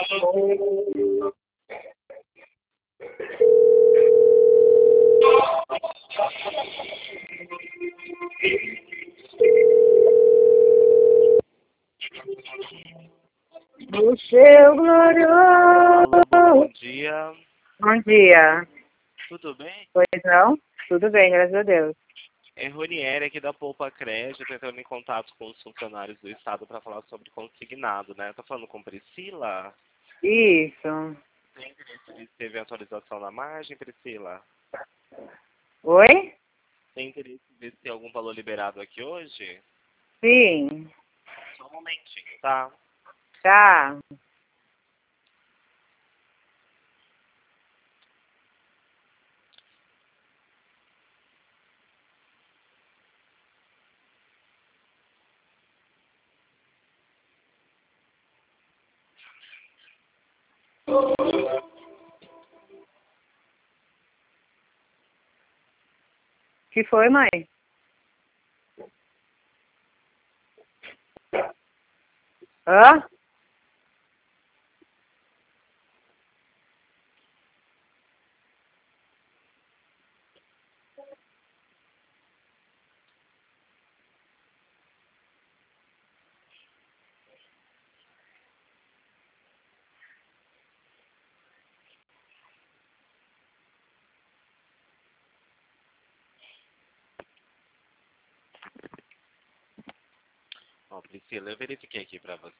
O seu glorioso. Alô, bom dia. Bom dia. Tudo bem? Pois não? Tudo bem, graças a Deus. É Ronieri aqui da Poupa Crédito, entrando em contato com os funcionários do Estado para falar sobre consignado, né? Tô falando com Priscila? Isso. Tem interesse de teve atualização na margem, Priscila? Oi? Tem interesse de ver se tem algum valor liberado aqui hoje? Sim. Só um momentinho, tá? Tá. Que foi, mãe? Hã? Ó, Priscila, eu verifiquei aqui para você.